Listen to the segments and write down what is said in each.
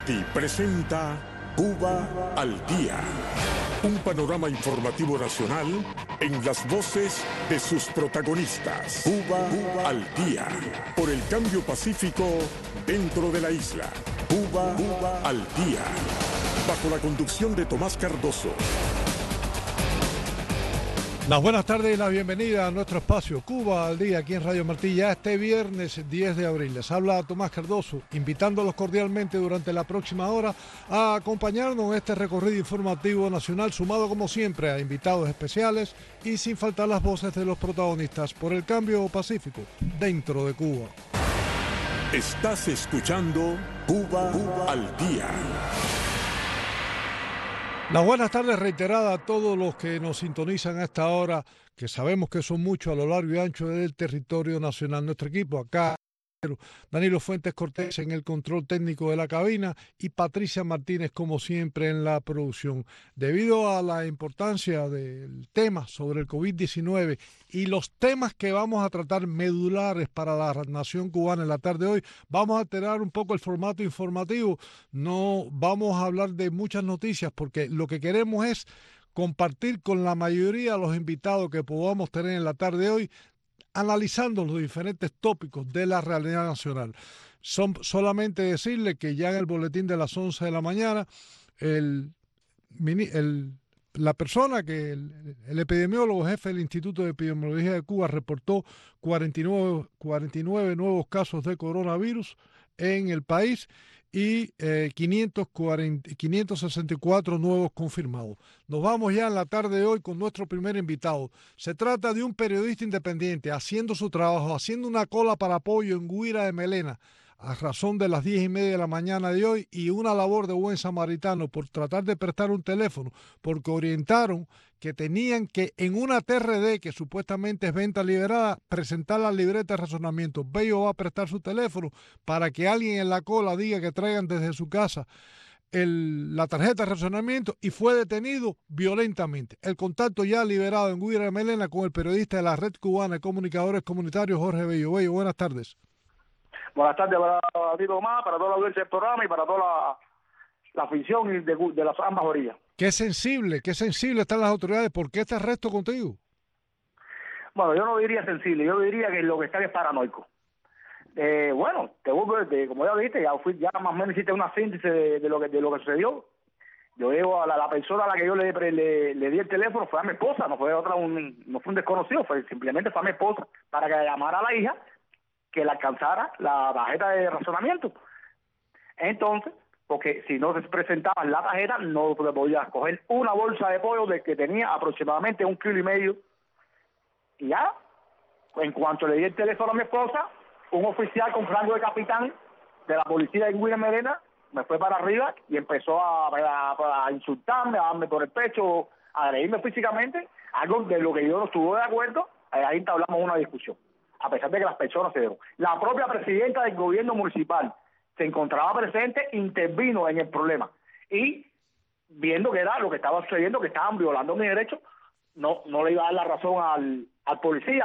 Y presenta Cuba al Día, un panorama informativo nacional en las voces de sus protagonistas. Cuba al Día, por el cambio pacífico dentro de la isla. Cuba al Día, bajo la conducción de Tomás Cardoso. Las buenas tardes y la bienvenida a nuestro espacio Cuba al Día aquí en Radio Martí, ya este viernes 10 de abril. Les habla Tomás Cardoso, invitándolos cordialmente durante la próxima hora a acompañarnos en este recorrido informativo nacional, sumado como siempre a invitados especiales y sin faltar las voces de los protagonistas por el cambio pacífico dentro de Cuba. Estás escuchando Cuba al Día. Las buenas tardes reiteradas a todos los que nos sintonizan a esta hora, que sabemos que son muchos a lo largo y ancho del territorio nacional. Nuestro equipo acá, Danilo Fuentes Cortés en el control técnico de la cabina y Patricia Martínez como siempre en la producción. Debido a la importancia del tema sobre el COVID-19 y los temas que vamos a tratar medulares para la nación cubana en la tarde de hoy, vamos a alterar un poco el formato informativo. No vamos a hablar de muchas noticias porque lo que queremos es compartir con la mayoría de los invitados que podamos tener en la tarde de hoy, analizando los diferentes tópicos de la realidad nacional. Solamente decirle que ya en el boletín de las 11 de la mañana, la persona que el epidemiólogo jefe del Instituto de Epidemiología de Cuba reportó 49 nuevos casos de coronavirus en el país y 564 nuevos confirmados. Nos vamos ya en la tarde de hoy con nuestro primer invitado. Se trata de un periodista independiente haciendo su trabajo, haciendo una cola para apoyo en Guira de Melena a razón de las 10:30 de la mañana de hoy y una labor de buen samaritano por tratar de prestar un teléfono porque orientaron que tenían que en una TRD que supuestamente es venta liberada presentar la libreta de razonamiento. Bello va a prestar su teléfono para que alguien en la cola diga que traigan desde su casa la tarjeta de razonamiento y fue detenido violentamente. El contacto ya liberado en Guira de Melena con el periodista de la Red Cubana de Comunicadores Comunitarios, Jorge Bello. Bello, buenas tardes. Buenas tardes para ti, Tomás, para toda la audiencia del programa y para toda la afición de las ambas orillas. Qué sensible están las autoridades. ¿Por qué este arresto contigo? Bueno, yo no diría sensible, yo diría que lo que está es paranoico. Bueno, te vuelvo, como ya dijiste, ya más o menos hiciste una síntesis de lo que sucedió. Yo digo, a la persona a la que yo le di el teléfono fue a mi esposa, no fue no fue un desconocido, simplemente fue a mi esposa para que llamara a la hija que le alcanzara la tarjeta de razonamiento. Entonces, porque si no se presentaba la tarjeta, no te podías coger una bolsa de pollo de que tenía aproximadamente 1,5 kilos. Y ya, en cuanto le di el teléfono a mi esposa, un oficial con rango de capitán de la policía de Guira Melena me fue para arriba y empezó a insultarme, a darme por el pecho, a agredirme físicamente, algo de lo que yo no estuve de acuerdo. Ahí entablamos una discusión, a pesar de que las personas se dieron. La propia presidenta del gobierno municipal se encontraba presente, intervino en el problema y viendo que era lo que estaba sucediendo, que estaban violando mis derechos, no le iba a dar la razón al policía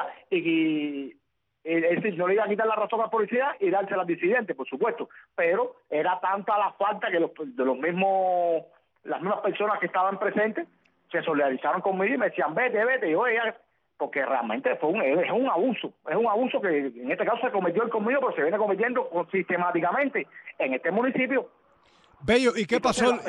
no le iba a quitar la razón al policía y dársela al disidente, por supuesto, pero era tanta la falta que las mismas personas que estaban presentes se solidarizaron conmigo y me decían vete, y oye, porque realmente es un abuso que en este caso se cometió conmigo, pero se viene cometiendo sistemáticamente en este municipio. Bello, ¿y qué pasó en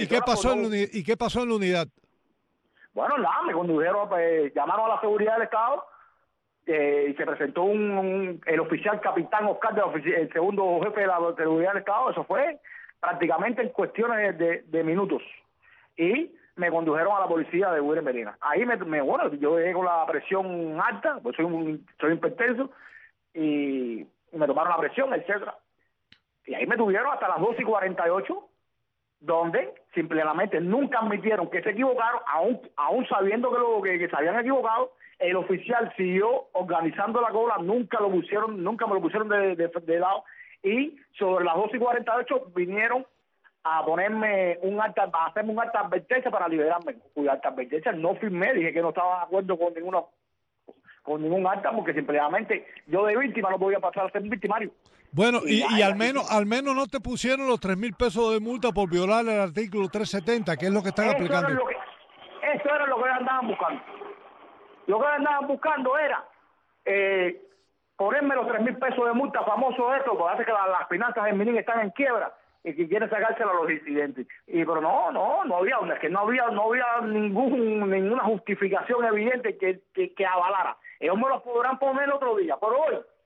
la unidad? Bueno, nada, me condujeron, llamaron a la seguridad del Estado y se presentó el oficial capitán Oscar, el segundo jefe de la seguridad del Estado. Eso fue prácticamente en cuestiones de minutos. Y me condujeron a la policía de Guira Melena. Ahí bueno, yo llegué con la presión alta, pues soy hipertenso, y me tomaron la presión, etcétera. Y ahí me tuvieron hasta las 12:48, donde simplemente nunca admitieron que se equivocaron, aún sabiendo que se habían equivocado. El oficial siguió organizando la cola, nunca me lo pusieron de lado, y sobre las 12:48 vinieron a ponerme a hacerme un alta advertencia para liberarme. Cuya alta advertencia no firmé, dije que no estaba de acuerdo con con ningún acta, porque simplemente yo de víctima no podía pasar a ser victimario. Bueno, y al menos no te pusieron los 3,000 pesos de multa por violar el artículo 370, que es lo que están aplicando. Eso era lo que andaban buscando. Lo que andaban buscando era ponerme los 3,000 pesos de multa, famoso esto, porque hace que las finanzas de Minin están en quiebra y que quieren sacárselo a los disidentes. Pero no había, es que no había ninguna justificación evidente que avalara. Ellos me lo podrán poner el otro día, pero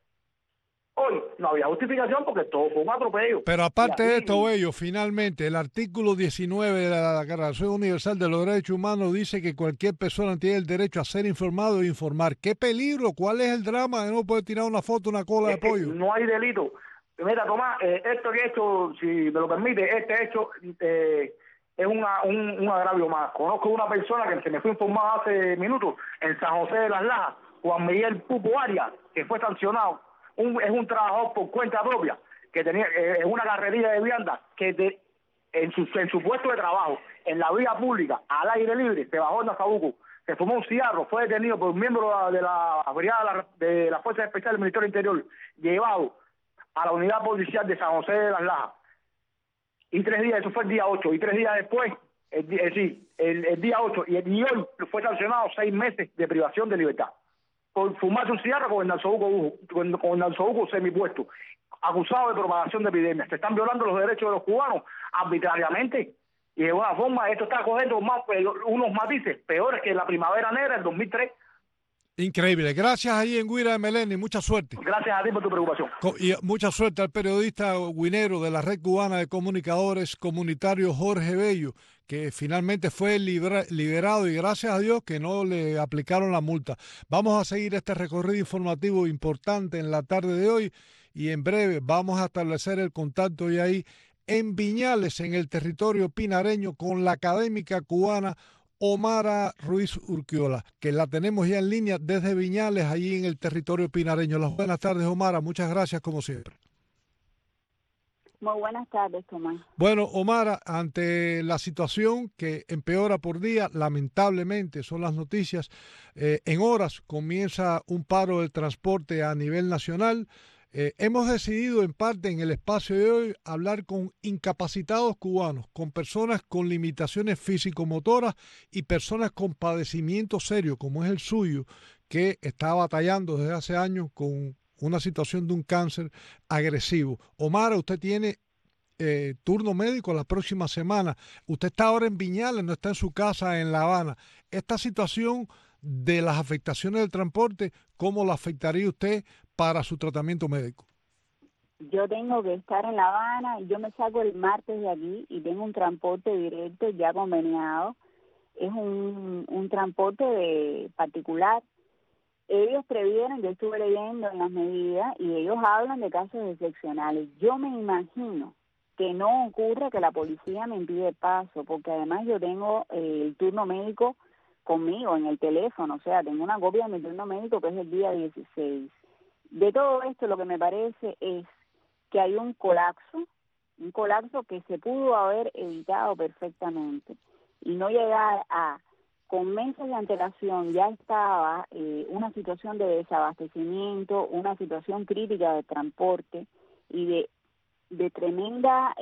hoy no había justificación porque todo fue un atropello. Pero aparte de esto, Bello, finalmente el artículo 19 de la Declaración Universal de los Derechos Humanos dice que cualquier persona tiene el derecho a ser informado e informar. ¿Qué peligro? ¿Cuál es el drama de no poder tirar una foto, una cola de pollo? No hay delito. Mira, Tomás, esto que he hecho, si me lo permite, este hecho es un agravio más. Conozco una persona que se me fue informada hace minutos en San José de las Lajas, Juan Miguel Pupo Arias, que fue sancionado. Es un trabajador por cuenta propia, que tenía una carrería de vianda, que en su puesto de trabajo, en la vía pública, al aire libre, se bajó en Nazabuco, se fumó un cigarro, fue detenido por un miembro de la brigada de la Fuerza Especial del Ministerio del Interior, llevado a la unidad policial de San José de las Lajas. Y 3 días, eso fue el día 8, y 3 días después, el día 8, y hoy fue sancionado 6 meses de privación de libertad por fumarse un cigarro con el Nazobuco semipuesto, acusado de propagación de epidemias. Se están violando los derechos de los cubanos arbitrariamente, y de una forma esto está cogiendo unos matices peores que la primavera negra del 2003. Increíble. Gracias ahí en Guira de Meleni, mucha suerte. Gracias a ti por tu preocupación. Y mucha suerte al periodista guinero de la Red Cubana de Comunicadores Comunitarios, Jorge Bello, que finalmente fue liberado y gracias a Dios que no le aplicaron la multa. Vamos a seguir este recorrido informativo importante en la tarde de hoy y en breve vamos a establecer el contacto y ahí en Viñales, en el territorio pinareño, con la académica cubana Omara Ruiz Urquiola, que la tenemos ya en línea desde Viñales, allí en el territorio pinareño. Las buenas tardes, Omara. Muchas gracias, como siempre. Muy buenas tardes, Tomás. Bueno, Omara, ante la situación que empeora por día, lamentablemente son las noticias, en horas comienza un paro del transporte a nivel nacional. Hemos decidido en parte en el espacio de hoy hablar con incapacitados cubanos, con personas con limitaciones físico-motoras y personas con padecimiento serio, como es el suyo, que está batallando desde hace años con una situación de un cáncer agresivo. Omar, usted tiene turno médico la próxima semana. Usted está ahora en Viñales, no está en su casa en La Habana. Esta situación de las afectaciones del transporte, ¿cómo la afectaría usted para su tratamiento médico? Yo tengo que estar en La Habana y yo me saco el martes de aquí y tengo un transporte directo ya conveniado. Es un transporte particular. Ellos previeron, yo estuve leyendo en las medidas y ellos hablan de casos excepcionales. Yo me imagino que no ocurre que la policía me impide el paso, porque además yo tengo el turno médico conmigo en el teléfono, o sea, tengo una copia de mi turno médico que es el día 16. De todo esto lo que me parece es que hay un colapso que se pudo haber evitado perfectamente y no llegar a, con meses de antelación ya estaba una situación de desabastecimiento, una situación crítica de transporte y de tremenda,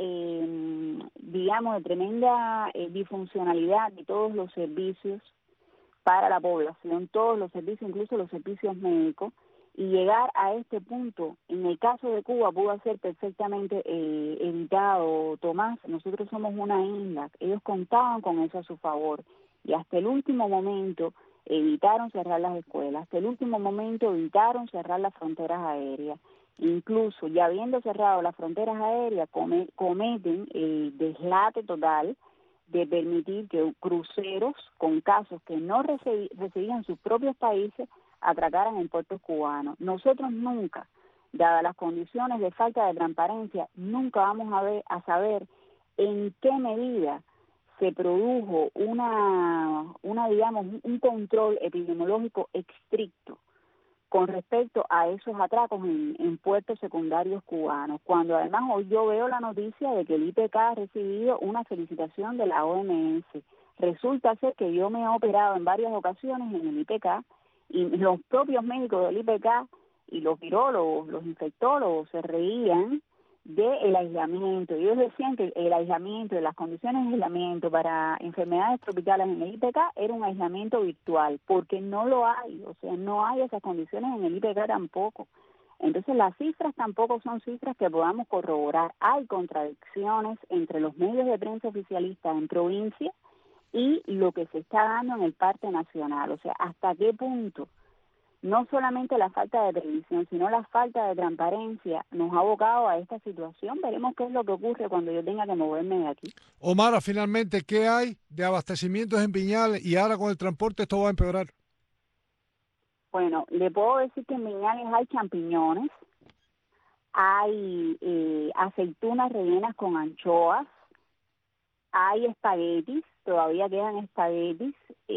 disfuncionalidad de todos los servicios para la población, todos los servicios, incluso los servicios médicos, y llegar a este punto, en el caso de Cuba, pudo ser perfectamente evitado, Tomás. Nosotros somos una isla, ellos contaban con eso a su favor, y hasta el último momento evitaron cerrar las escuelas, hasta el último momento evitaron cerrar las fronteras aéreas. Incluso, ya habiendo cerrado las fronteras aéreas, cometen el deslate total de permitir que cruceros con casos que no recibían sus propios países atracaran en puertos cubanos. Nosotros nunca, dadas las condiciones de falta de transparencia, nunca vamos a saber en qué medida se produjo un control epidemiológico estricto con respecto a esos atracos en puertos secundarios cubanos, cuando además hoy yo veo la noticia de que el IPK ha recibido una felicitación de la OMS. Resulta ser que yo me he operado en varias ocasiones en el IPK Y los propios médicos del IPK y los virólogos, los infectólogos se reían del aislamiento. Ellos decían que el aislamiento, de las condiciones de aislamiento para enfermedades tropicales en el IPK era un aislamiento virtual, porque no lo hay, o sea, no hay esas condiciones en el IPK tampoco. Entonces las cifras tampoco son cifras que podamos corroborar. Hay contradicciones entre los medios de prensa oficialistas en provincia y lo que se está dando en el parte nacional. O sea, hasta qué punto no solamente la falta de previsión, sino la falta de transparencia nos ha abocado a esta situación. Veremos qué es lo que ocurre cuando yo tenga que moverme de aquí. Omara, finalmente, ¿qué hay de abastecimientos en Viñales? Y ahora con el transporte esto va a empeorar. Bueno, le puedo decir que en Viñales hay champiñones, hay aceitunas rellenas con anchoas, hay espaguetis, todavía quedan espaguetis,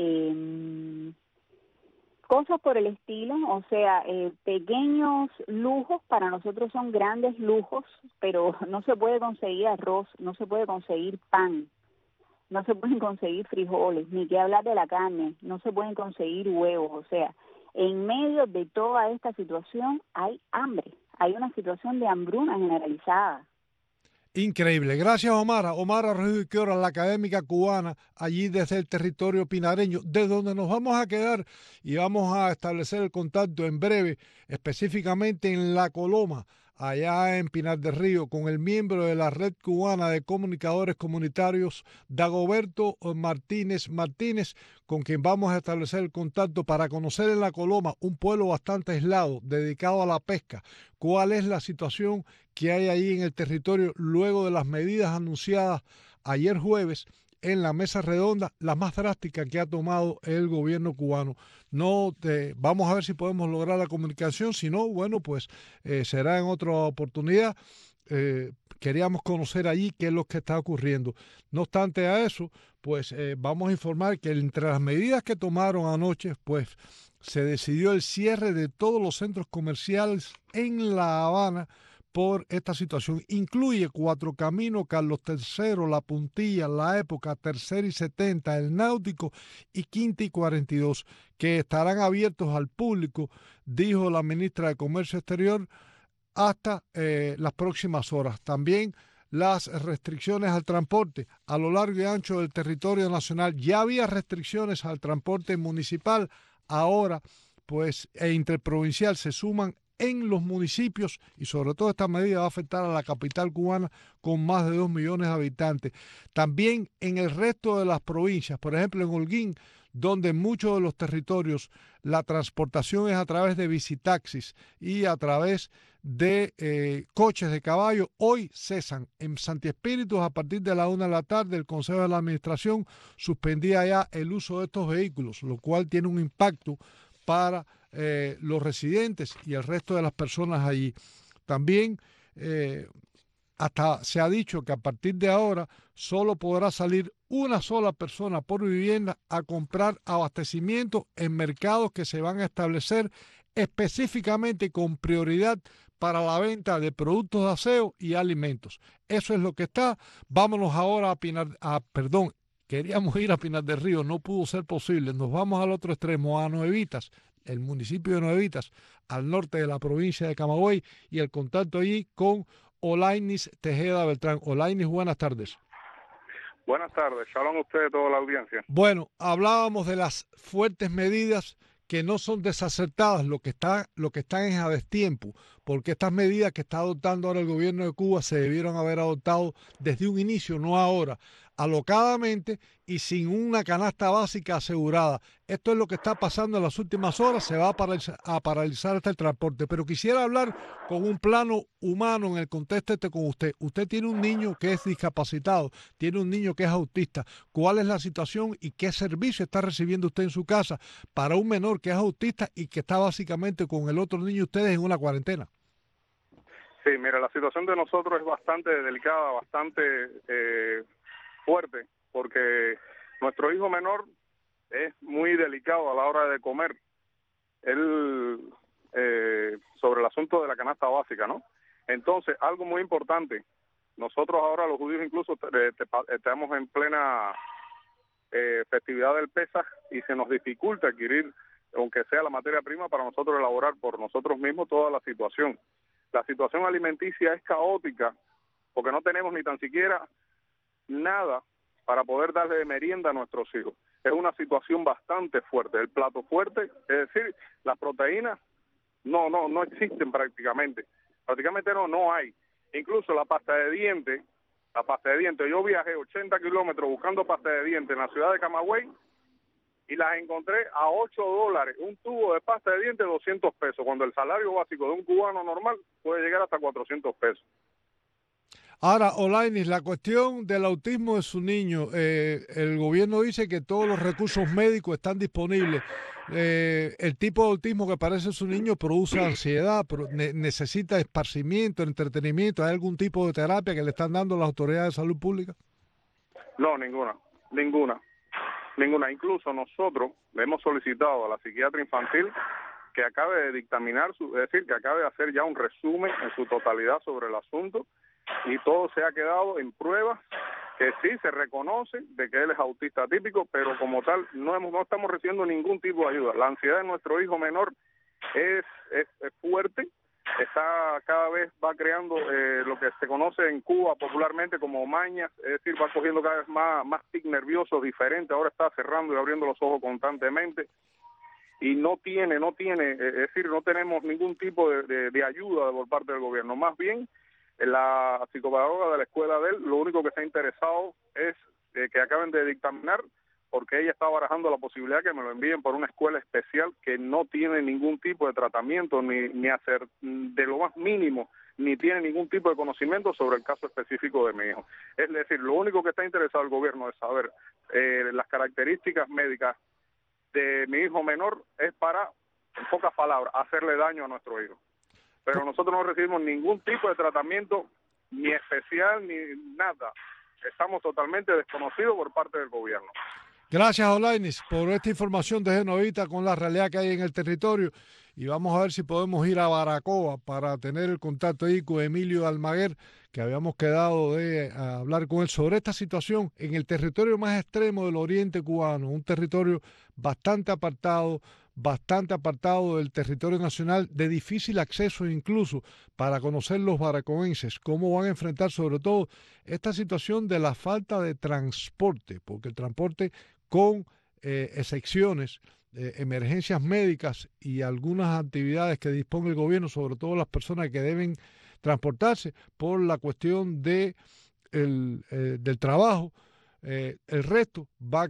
cosas por el estilo, o sea, pequeños lujos, para nosotros son grandes lujos, pero no se puede conseguir arroz, no se puede conseguir pan, no se pueden conseguir frijoles, ni que hablar de la carne, no se pueden conseguir huevos, o sea, en medio de toda esta situación hay hambre, hay una situación de hambruna generalizada. Increíble. Gracias, Omara. Omara Rodríguez Quiora, la académica cubana, allí desde el territorio pinareño, de donde nos vamos a quedar y vamos a establecer el contacto en breve, específicamente en La Coloma, allá en Pinar del Río, con el miembro de la Red Cubana de Comunicadores Comunitarios, Dagoberto Martínez Martínez, con quien vamos a establecer el contacto para conocer en La Coloma, un pueblo bastante aislado, dedicado a la pesca, cuál es la situación que hay ahí en el territorio luego de las medidas anunciadas ayer jueves en la mesa redonda, la más drástica que ha tomado el gobierno cubano. Vamos a ver si podemos lograr la comunicación, si no, bueno, pues será en otra oportunidad. Queríamos conocer allí qué es lo que está ocurriendo. No obstante a eso, pues vamos a informar que entre las medidas que tomaron anoche, pues se decidió el cierre de todos los centros comerciales en La Habana por esta situación. Incluye Cuatro Caminos, Carlos III, La Puntilla, La Época, Tercera y 70, El Náutico y Quinta y 42, que estarán abiertos al público, dijo la ministra de Comercio Exterior, hasta las próximas horas. También las restricciones al transporte a lo largo y ancho del territorio nacional. Ya había restricciones al transporte municipal, ahora pues interprovincial se suman en los municipios y sobre todo esta medida va a afectar a la capital cubana con más de 2 millones de habitantes. También en el resto de las provincias, por ejemplo en Holguín, donde en muchos de los territorios la transportación es a través de bicitaxis y a través de coches de caballo, hoy cesan. En Santi Espíritus, a partir de la 1 de la tarde, el Consejo de la Administración suspendía ya el uso de estos vehículos, lo cual tiene un impacto para los residentes y el resto de las personas allí. También hasta se ha dicho que a partir de ahora solo podrá salir una sola persona por vivienda a comprar abastecimiento en mercados que se van a establecer específicamente con prioridad para la venta de productos de aseo y alimentos. Eso es lo que está. Vámonos ahora queríamos ir a Pinar del Río, no pudo ser posible. Nos vamos al otro extremo, a Nuevitas, el municipio de Nuevitas, al norte de la provincia de Camagüey, y el contacto allí con Olainis Tejeda Beltrán. Olainis, buenas tardes. Buenas tardes, shalom a usted y a toda la audiencia. Bueno, hablábamos de las fuertes medidas que no son desacertadas, lo que están es a destiempo, porque estas medidas que está adoptando ahora el gobierno de Cuba se debieron haber adoptado desde un inicio, no ahora, alocadamente y sin una canasta básica asegurada. Esto es lo que está pasando en las últimas horas, se va a paralizar hasta el transporte, pero quisiera hablar con un plano humano en el contexto con usted. Usted tiene un niño que es discapacitado, tiene un niño que es autista. ¿Cuál es la situación y qué servicio está recibiendo usted en su casa para un menor que es autista y que está básicamente con el otro niño ustedes en una cuarentena? Sí, mira, la situación de nosotros es bastante delicada, bastante fuerte, porque nuestro hijo menor es muy delicado a la hora de comer. Él, sobre el asunto de la canasta básica, ¿no? Entonces, algo muy importante, nosotros ahora los judíos incluso estamos en plena festividad del Pesaj y se nos dificulta adquirir aunque sea la materia prima, para nosotros elaborar por nosotros mismos toda la situación. La situación alimenticia es caótica porque no tenemos ni tan siquiera nada para poder darle de merienda a nuestros hijos. Es una situación bastante fuerte. El plato fuerte, es decir, las proteínas no existen prácticamente. Prácticamente no hay. Incluso la pasta de dientes, yo viajé 80 kilómetros buscando pasta de dientes en la ciudad de Camagüey y las encontré a $8, un tubo de pasta de dientes 200 pesos, cuando el salario básico de un cubano normal puede llegar hasta 400 pesos. Ahora, Olainis, la cuestión del autismo de su niño, el gobierno dice que todos los recursos médicos están disponibles. El tipo de autismo que padece su niño produce ansiedad, necesita esparcimiento, entretenimiento. ¿Hay algún tipo de terapia que le están dando las autoridades de salud pública? No, ninguna. Incluso nosotros le hemos solicitado a la psiquiatra infantil que acabe de dictaminar, es decir, que acabe de hacer ya un resumen en su totalidad sobre el asunto, y todo se ha quedado en pruebas que sí se reconoce de que él es autista típico, pero como tal no estamos recibiendo ningún tipo de ayuda. La ansiedad de nuestro hijo menor es fuerte, cada vez va creando lo que se conoce en Cuba popularmente como mañas, es decir, va cogiendo cada vez más tics nerviosos diferentes. Ahora está cerrando y abriendo los ojos constantemente y no tenemos ningún tipo de ayuda por parte del gobierno. Más bien, la psicopedagoga de la escuela de él, lo único que está interesado es que acaben de dictaminar, porque ella está barajando la posibilidad que me lo envíen por una escuela especial que no tiene ningún tipo de tratamiento, ni hacer de lo más mínimo, ni tiene ningún tipo de conocimiento sobre el caso específico de mi hijo. Es decir, lo único que está interesado el gobierno es saber las características médicas de mi hijo menor, es para, en pocas palabras, hacerle daño a nuestro hijo. Pero nosotros no recibimos ningún tipo de tratamiento, ni especial, ni nada. Estamos totalmente desconocidos por parte del gobierno. Gracias, Olainis, por esta información de Genovita con la realidad que hay en el territorio. Y vamos a ver si podemos ir a Baracoa para tener el contacto ahí con Emilio Almaguer, que habíamos quedado de hablar con él sobre esta situación en el territorio más extremo del oriente cubano, un territorio bastante apartado del territorio nacional, de difícil acceso incluso para conocer los baracoenses, cómo van a enfrentar sobre todo esta situación de la falta de transporte, porque el transporte con excepciones, emergencias médicas y algunas actividades que dispone el gobierno, sobre todo las personas que deben transportarse por la cuestión del trabajo, el resto va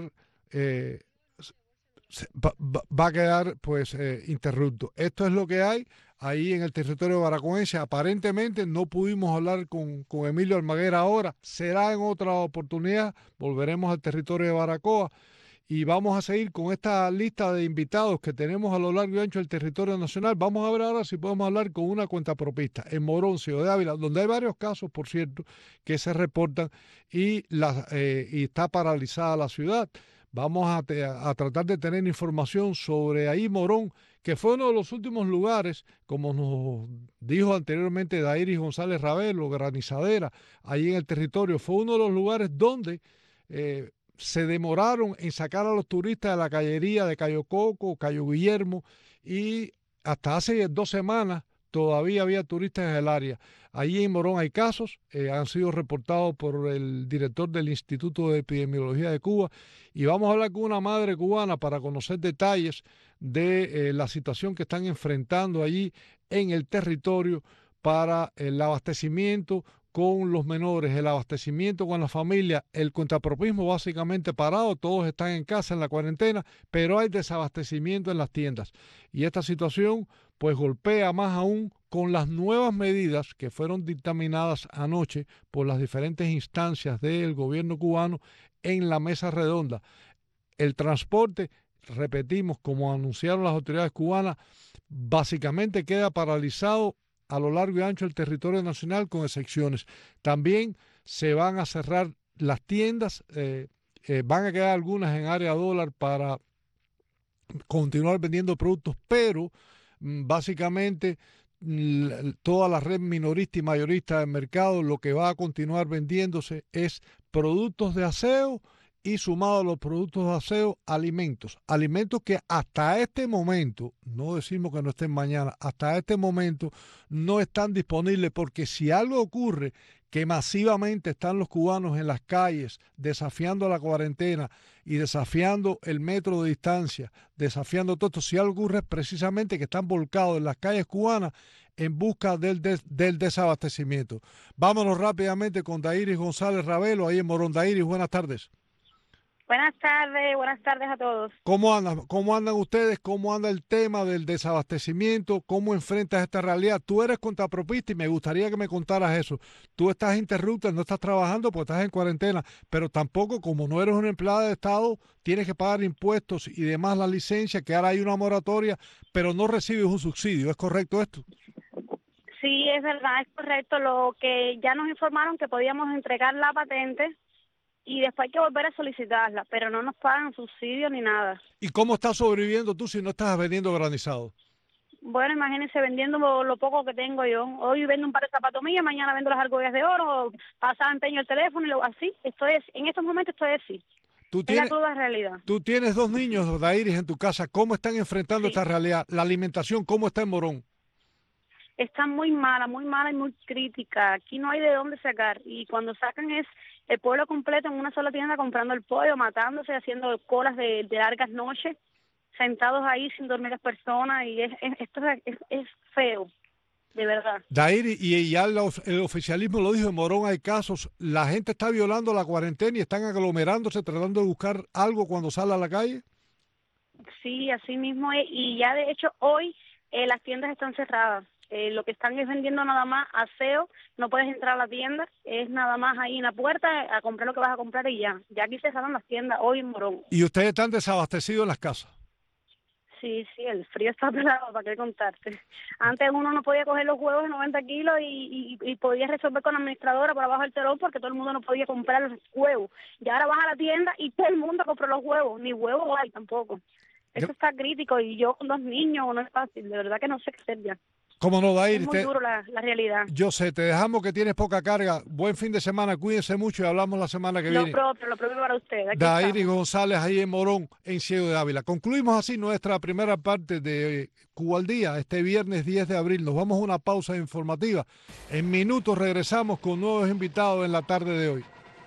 a quedar pues interrupto. Esto es lo que hay ahí en el territorio baracoense. Aparentemente no pudimos hablar con Emilio Almaguer ahora, será en otra oportunidad. Volveremos al territorio de Baracoa y vamos a seguir con esta lista de invitados que tenemos a lo largo y ancho del territorio nacional. Vamos a ver ahora si podemos hablar con una cuentapropista en Morón, Ciudad de Ávila, donde hay varios casos, por cierto, que se reportan y está paralizada la ciudad. Vamos a tratar de tener información sobre ahí Morón, que fue uno de los últimos lugares, como nos dijo anteriormente Dairis González Ravelo, Granizadera, ahí en el territorio, fue uno de los lugares donde se demoraron en sacar a los turistas de la callería de Cayo Coco, Cayo Guillermo, y hasta hace 2 semanas todavía había turistas en el área. Allí en Morón hay casos, han sido reportados por el director del Instituto de Epidemiología de Cuba, y vamos a hablar con una madre cubana para conocer detalles de la situación que están enfrentando allí en el territorio para el abastecimiento con los menores, el abastecimiento con la familia, el contrapropismo básicamente parado, todos están en casa en la cuarentena, pero hay desabastecimiento en las tiendas. Y esta situación pues golpea más aún con las nuevas medidas que fueron dictaminadas anoche por las diferentes instancias del gobierno cubano en la mesa redonda. El transporte, repetimos, como anunciaron las autoridades cubanas, básicamente queda paralizado a lo largo y ancho del territorio nacional, con excepciones. También se van a cerrar las tiendas, van a quedar algunas en área dólar para continuar vendiendo productos, pero básicamente toda la red minorista y mayorista del mercado lo que va a continuar vendiéndose es productos de aseo y sumado a los productos de aseo, alimentos que hasta este momento, no decimos que no estén mañana, hasta este momento no están disponibles, porque si algo ocurre, que masivamente están los cubanos en las calles desafiando la cuarentena y desafiando el metro de distancia, desafiando todo esto, si algo ocurre es precisamente que están volcados en las calles cubanas en busca del desabastecimiento. Vámonos rápidamente con Dairis González Ravelo, ahí en Morón. Dairis, buenas tardes. Buenas tardes a todos. ¿Cómo andan ustedes? ¿Cómo anda el tema del desabastecimiento? ¿Cómo enfrentas esta realidad? Tú eres contrapropista y me gustaría que me contaras eso. Tú estás interrupta, no estás trabajando porque estás en cuarentena, pero tampoco, como no eres una empleada de Estado, tienes que pagar impuestos y demás la licencia, que ahora hay una moratoria, pero no recibes un subsidio. ¿Es correcto esto? Sí, es verdad, es correcto. Lo que ya nos informaron que podíamos entregar la patente y después hay que volver a solicitarla, pero no nos pagan subsidio ni nada. ¿Y cómo estás sobreviviendo tú si no estás vendiendo granizado? Bueno, imagínense, vendiendo lo poco que tengo yo. Hoy vendo un par de zapatos míos, mañana vendo las argollas de oro, pasado empeño el teléfono y luego así. En estos momentos estoy así. Es la cruda realidad. Tú tienes 2 niños, Dairis, en tu casa. ¿Cómo están enfrentando esta realidad? La alimentación, ¿cómo está en Morón? Está muy mala y muy crítica. Aquí no hay de dónde sacar. Y cuando sacan es el pueblo completo en una sola tienda comprando el pollo, matándose, haciendo colas de largas noches, sentados ahí sin dormir las personas. Y esto es feo, de verdad. Dairis, y ya el oficialismo lo dijo, en Morón hay casos. La gente está violando la cuarentena y están aglomerándose, tratando de buscar algo cuando sale a la calle. Sí, así mismo es. Y ya de hecho hoy las tiendas están cerradas. Lo que están es vendiendo nada más aseo, no puedes entrar a la tienda, es nada más ahí en la puerta a comprar lo que vas a comprar y ya. Ya aquí cerraron las tiendas hoy en Morón. ¿Y ustedes están desabastecidos en las casas? Sí, el frío está pelado, ¿para qué contarte? Antes uno no podía coger los huevos de 90 kilos y podía resolver con la administradora por abajo del telón porque todo el mundo no podía comprar los huevos. Y ahora vas a la tienda y todo el mundo compró los huevos, ni huevos hay tampoco. Eso está crítico y yo con 2 niños no es fácil, de verdad que no sé qué hacer ya. ¿Cómo no, Dairis? Es muy duro la realidad. Yo sé, te dejamos que tienes poca carga. Buen fin de semana, cuídense mucho y hablamos la semana que viene. Lo propio para ustedes. Dairis González, ahí en Morón, en Ciego de Ávila. Concluimos así nuestra primera parte de Cuba al Día, este viernes 10 de abril. Nos vamos a una pausa informativa. En minutos regresamos con nuevos invitados en la tarde de hoy.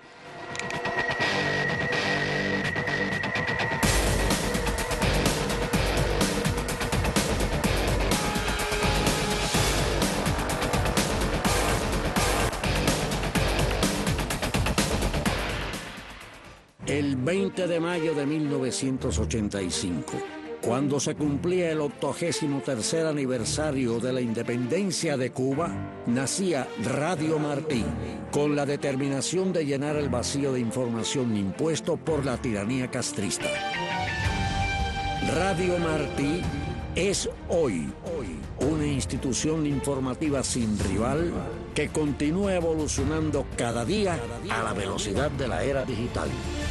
El 20 de mayo de 1985, cuando se cumplía el 83º aniversario de la independencia de Cuba, nacía Radio Martí, con la determinación de llenar el vacío de información impuesto por la tiranía castrista. Radio Martí es hoy una institución informativa sin rival que continúa evolucionando cada día a la velocidad de la era digital.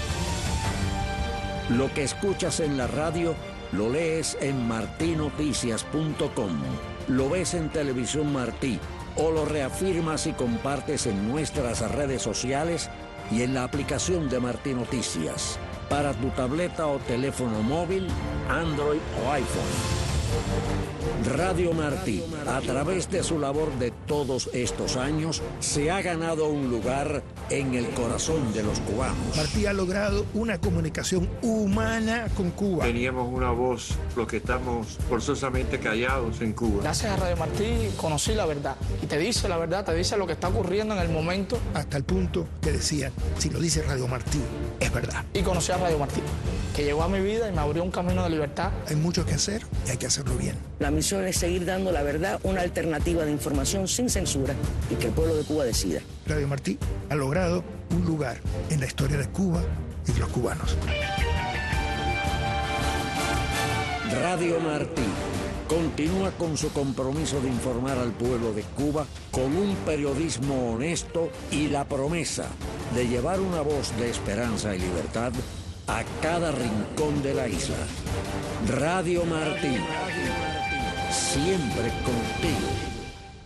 Lo que escuchas en la radio, lo lees en martinoticias.com, lo ves en Televisión Martí o lo reafirmas y compartes en nuestras redes sociales y en la aplicación de Martí Noticias para tu tableta o teléfono móvil, Android o iPhone. Radio Martí, a través de su labor de todos estos años, se ha ganado un lugar en el corazón de los cubanos. Martí ha logrado una comunicación humana con Cuba. Teníamos una voz, los que estamos forzosamente callados en Cuba. Gracias a Radio Martí conocí la verdad. Y te dice la verdad, te dice lo que está ocurriendo en el momento. Hasta el punto que decían, si lo dice Radio Martí, es verdad. Y conocí a Radio Martí, que llegó a mi vida y me abrió un camino de libertad. Hay mucho que hacer y hay que hacerlo bien. La misión es seguir dando la verdad, una alternativa de información sin censura y que el pueblo de Cuba decida. Radio Martí ha logrado un lugar en la historia de Cuba y de los cubanos. Radio Martí continúa con su compromiso de informar al pueblo de Cuba con un periodismo honesto y la promesa de llevar una voz de esperanza y libertad a cada rincón de la isla. Radio Martí, siempre contigo.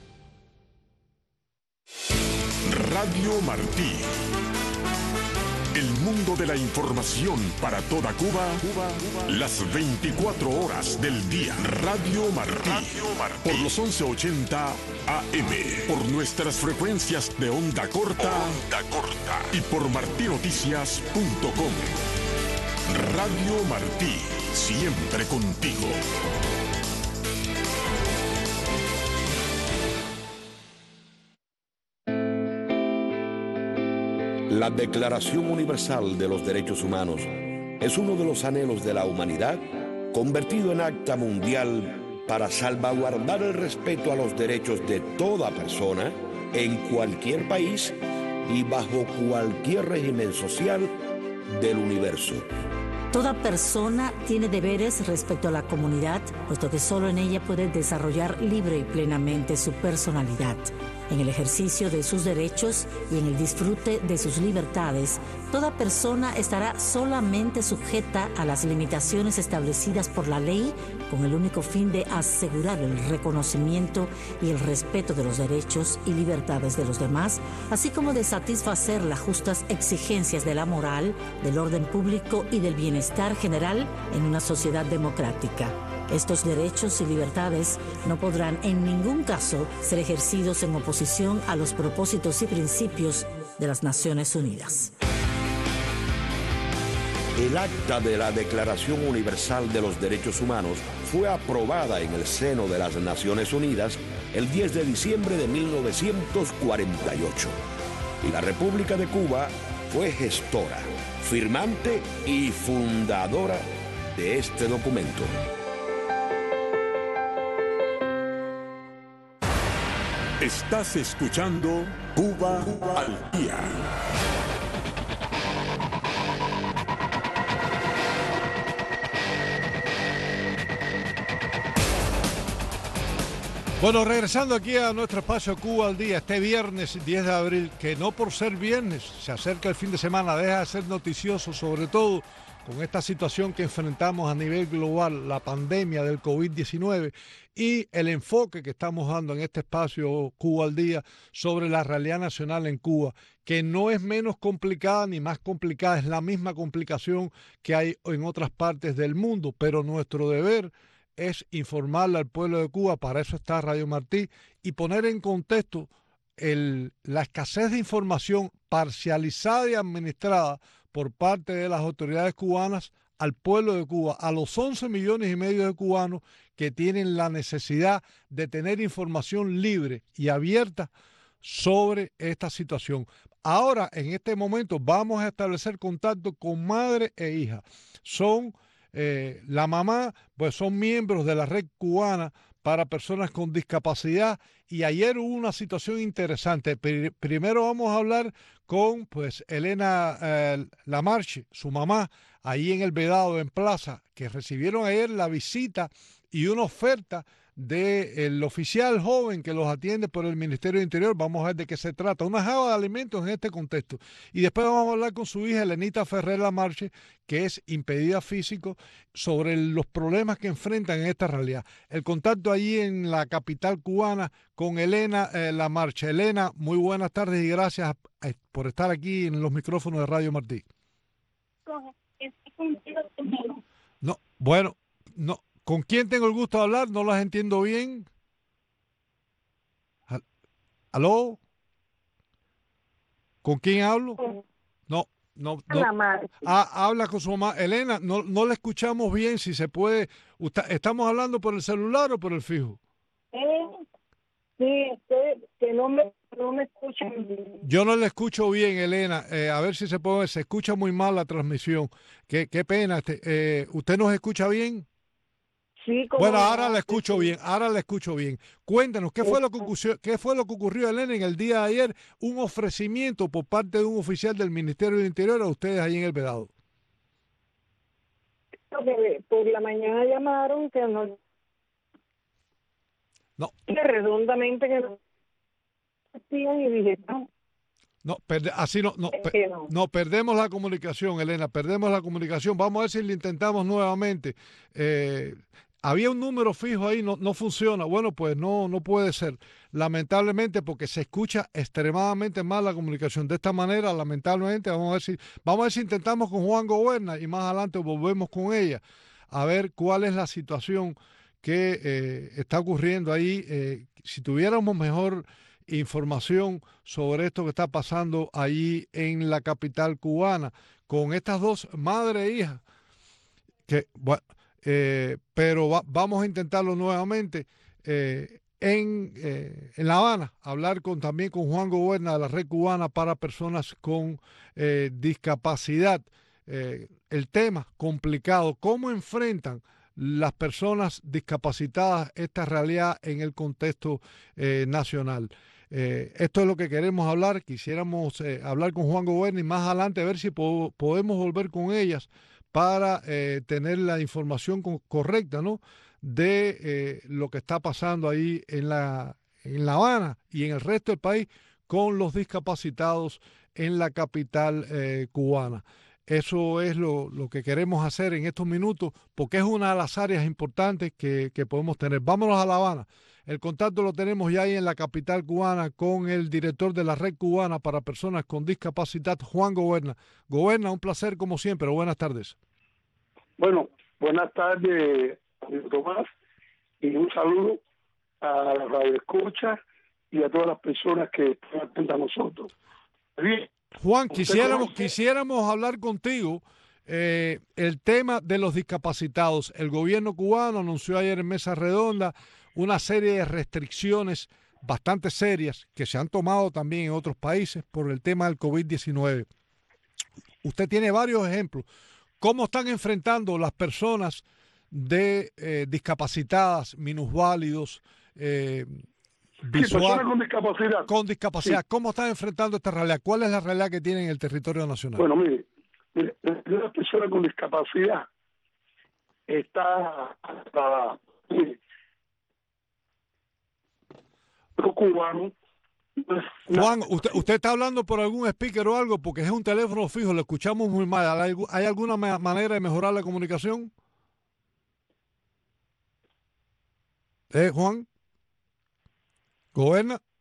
Radio Martí, El mundo de la información para toda Cuba, las 24 horas del día. Radio Martí, por los 1180 AM, por nuestras frecuencias de onda corta y por martinoticias.com. Radio Martí, siempre contigo. La Declaración Universal de los Derechos Humanos es uno de los anhelos de la humanidad convertido en acta mundial para salvaguardar el respeto a los derechos de toda persona en cualquier país y bajo cualquier régimen social del universo. Toda persona tiene deberes respecto a la comunidad, puesto que solo en ella puede desarrollar libre y plenamente su personalidad. En el ejercicio de sus derechos y en el disfrute de sus libertades, toda persona estará solamente sujeta a las limitaciones establecidas por la ley con el único fin de asegurar el reconocimiento y el respeto de los derechos y libertades de los demás, así como de satisfacer las justas exigencias de la moral, del orden público y del bienestar general en una sociedad democrática. Estos derechos y libertades no podrán en ningún caso ser ejercidos en oposición a los propósitos y principios de las Naciones Unidas. El acta de la Declaración Universal de los Derechos Humanos fue aprobada en el seno de las Naciones Unidas el 10 de diciembre de 1948. Y la República de Cuba fue gestora, firmante y fundadora de este documento. Estás escuchando Cuba al Día. Bueno, regresando aquí a nuestro espacio Cuba al Día, este viernes 10 de abril, que no por ser viernes, se acerca el fin de semana, deja de ser noticioso, sobre todo con esta situación que enfrentamos a nivel global, la pandemia del COVID-19 y el enfoque que estamos dando en este espacio Cuba al Día sobre la realidad nacional en Cuba, que no es menos complicada ni más complicada, es la misma complicación que hay en otras partes del mundo, pero nuestro deber es informarle al pueblo de Cuba, para eso está Radio Martí, y poner en contexto la escasez de información parcializada y administrada por parte de las autoridades cubanas al pueblo de Cuba, a los 11 millones y medio de cubanos que tienen la necesidad de tener información libre y abierta sobre esta situación. Ahora, en este momento, vamos a establecer contacto con madre e hija. Son la mamá, pues son miembros de la red cubana para personas con discapacidad, y ayer hubo una situación interesante. Primero vamos a hablar con pues Elena Lamarche, su mamá, ahí en El Vedado, en Plaza, que recibieron ayer la visita y una oferta del oficial joven que los atiende por el Ministerio de Interior. Vamos a ver de qué se trata, una java de alimentos en este contexto. Y después vamos a hablar con su hija Elenita Ferrer Lamarche, que es impedida físico, sobre los problemas que enfrentan en esta realidad. El contacto allí en la capital cubana con Elena Lamarche. Elena, muy buenas tardes y gracias por estar aquí en los micrófonos de Radio Martí. No, bueno, no. ¿Con quién tengo el gusto de hablar? No las entiendo bien. ¿Aló? ¿Con quién hablo? No. Habla con su mamá. Elena, no la escuchamos bien, si se puede. ¿Estamos hablando por el celular o por el fijo? Sí, que no me escuchan bien. Yo no le escucho bien, Elena. A ver si se puede. Se escucha muy mal la transmisión. Qué pena. ¿Usted nos escucha bien? Sí, bueno, ahora la escucho bien, Cuéntanos, ¿qué fue lo que ocurrió, Elena, en el día de ayer? Un ofrecimiento por parte de un oficial del Ministerio del Interior a ustedes ahí en El Vedado. Por la mañana llamaron que no. Redondamente que no hacían, y dije no. No, perdemos la comunicación, Elena, perdemos la comunicación. Vamos a ver si lo intentamos nuevamente. había un número fijo ahí, no funciona. Bueno, pues no puede ser. Lamentablemente, porque se escucha extremadamente mal la comunicación. De esta manera, lamentablemente, vamos a ver si intentamos con Juan Goberna y más adelante volvemos con ella a ver cuál es la situación que está ocurriendo ahí. Si tuviéramos mejor información sobre esto que está pasando allí en la capital cubana, con estas dos madre e hija, que bueno, pero vamos a intentarlo nuevamente en La Habana, hablar también con Juan Goberna de la Red Cubana para Personas con Discapacidad. El tema complicado, cómo enfrentan las personas discapacitadas esta realidad en el contexto nacional. Esto es lo que queremos hablar. Quisiéramos hablar con Juan Goberna y más adelante a ver si podemos volver con ellas para tener la información correcta, ¿no?, de lo que está pasando ahí en La Habana y en el resto del país con los discapacitados en la capital cubana. Eso es lo que queremos hacer en estos minutos, porque es una de las áreas importantes que podemos tener. Vámonos a La Habana. El contacto lo tenemos ya ahí en la capital cubana con el director de la Red Cubana para Personas con Discapacidad, Juan Goberna. Goberna, un placer como siempre. Buenas tardes. Bueno, buenas tardes, Tomás, y un saludo a la radio escucha y a todas las personas que están atentas a nosotros. Bien. Juan, quisiéramos hablar contigo el tema de los discapacitados. El gobierno cubano anunció ayer en Mesa Redonda una serie de restricciones bastante serias que se han tomado también en otros países por el tema del COVID-19. Usted tiene varios ejemplos. ¿Cómo están enfrentando las personas discapacitadas, minusválidos, personas con discapacidad? Sí. ¿Cómo están enfrentando esta realidad? ¿Cuál es la realidad que tienen en el territorio nacional? Bueno, mire, la persona con discapacidad está los cubanos. Juan, ¿usted está hablando por algún speaker o algo? Porque es un teléfono fijo, lo escuchamos muy mal. ¿Hay alguna manera de mejorar la comunicación? Juan. ¿Goberna?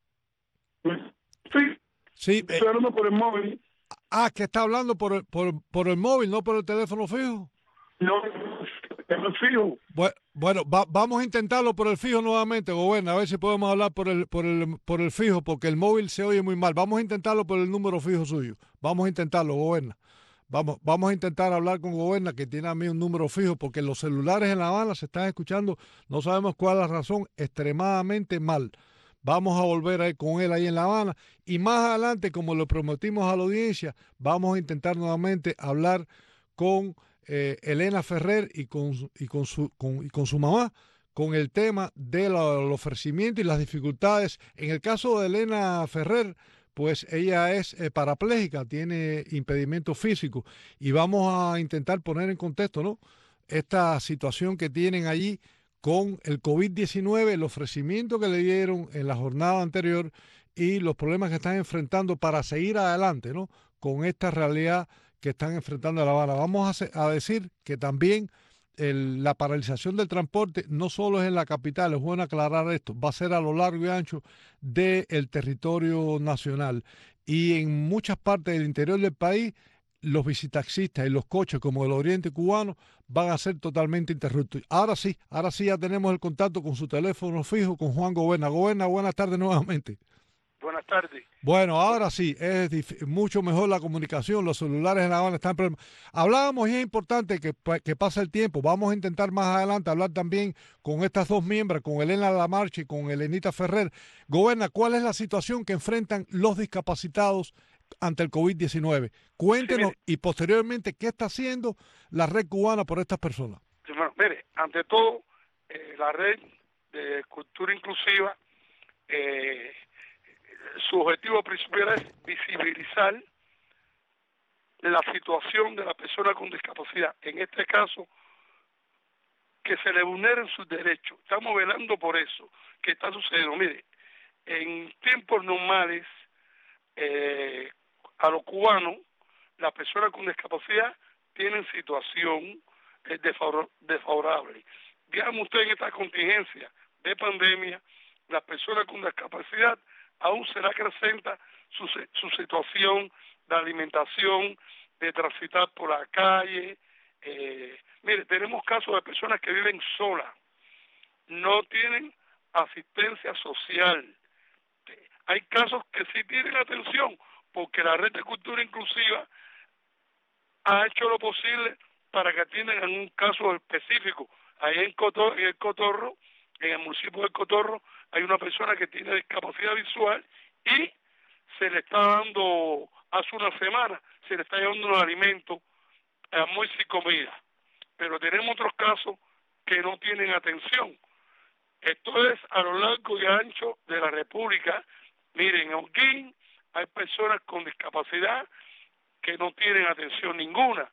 Sí. Estoy hablando por el móvil. Que está hablando por el móvil, no por el teléfono fijo. No, es el fijo. Bueno, vamos a intentarlo por el fijo nuevamente, Goberna, a ver si podemos hablar por el fijo, porque el móvil se oye muy mal. Vamos a intentarlo por el número fijo suyo. Vamos a intentarlo, Goberna. Vamos a intentar hablar con Goberna, que tiene a mí un número fijo, porque los celulares en La Habana se están escuchando, no sabemos cuál es la razón, extremadamente mal. Vamos a volver con él ahí en La Habana y más adelante, como lo prometimos a la audiencia, vamos a intentar nuevamente hablar con Elena Ferrer y con su mamá, con el tema del ofrecimiento y las dificultades. En el caso de Elena Ferrer, pues ella es parapléjica, tiene impedimento físico y vamos a intentar poner en contexto, ¿no?, esta situación que tienen allí con el COVID-19, el ofrecimiento que le dieron en la jornada anterior y los problemas que están enfrentando para seguir adelante, ¿no?, con esta realidad que están enfrentando a La Habana. Vamos a decir que también la paralización del transporte no solo es en la capital, es bueno aclarar esto, va a ser a lo largo y ancho del territorio nacional y en muchas partes del interior del país los visitaxistas y los coches como el oriente cubano van a ser totalmente interruptos. Ahora sí ya tenemos el contacto con su teléfono fijo con Juan Goberna. Goberna, buenas tardes nuevamente. Buenas tardes. Bueno, ahora sí, es mucho mejor la comunicación, los celulares en La Habana están en problemas. Hablábamos y es importante que pase el tiempo. Vamos a intentar más adelante hablar también con estas dos miembros, con Elena Lamarche y con Elenita Ferrer. Goberna, ¿cuál es la situación que enfrentan los discapacitados ante el COVID-19? Cuéntenos y posteriormente, ¿qué está haciendo la Red Cubana por estas personas? Sí, bueno, mire, ante todo, la Red de Cultura Inclusiva, su objetivo principal es visibilizar la situación de la persona con discapacidad. En este caso, que se le vulneren sus derechos. Estamos velando por eso. ¿Qué está sucediendo? Mire, en tiempos normales, a los cubanos, las personas con discapacidad tienen situación desfavorable. digamos usted, en esta contingencia de pandemia, las personas con discapacidad aún se le acrecenta su situación de alimentación, de transitar por la calle. Mire, tenemos casos de personas que viven solas, no tienen asistencia social. Hay casos que sí tienen atención, porque la Red de Cultura Inclusiva ha hecho lo posible para que atiendan en un caso específico. Ahí en el Cotorro, en el municipio del Cotorro, hay una persona que tiene discapacidad visual y se le está dando, hace una semana, se le está llevando unos alimentos, almuerzo y comida. Pero tenemos otros casos que no tienen atención. Esto es a lo largo y ancho de la República. Miren, en Holguín hay personas con discapacidad que no tienen atención ninguna.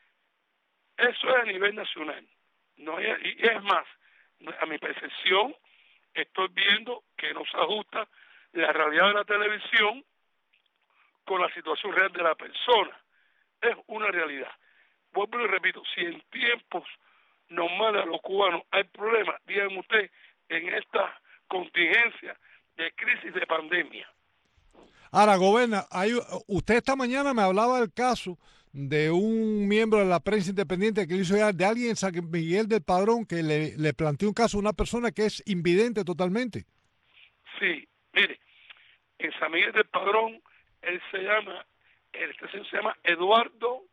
Eso es a nivel nacional. No hay, y es más, a mi percepción, estoy viendo que no se ajusta la realidad de la televisión con la situación real de la persona. Es una realidad. Vuelvo y repito, si en tiempos normales a los cubanos hay problemas, díganme usted, en esta contingencia de crisis de pandemia. Ahora, Goberna, usted esta mañana me hablaba del caso de un miembro de la prensa independiente que le hizo llegar de alguien en San Miguel del Padrón que le planteó un caso a una persona que es invidente totalmente. Sí, mire, en San Miguel del Padrón, este señor se llama Eduardo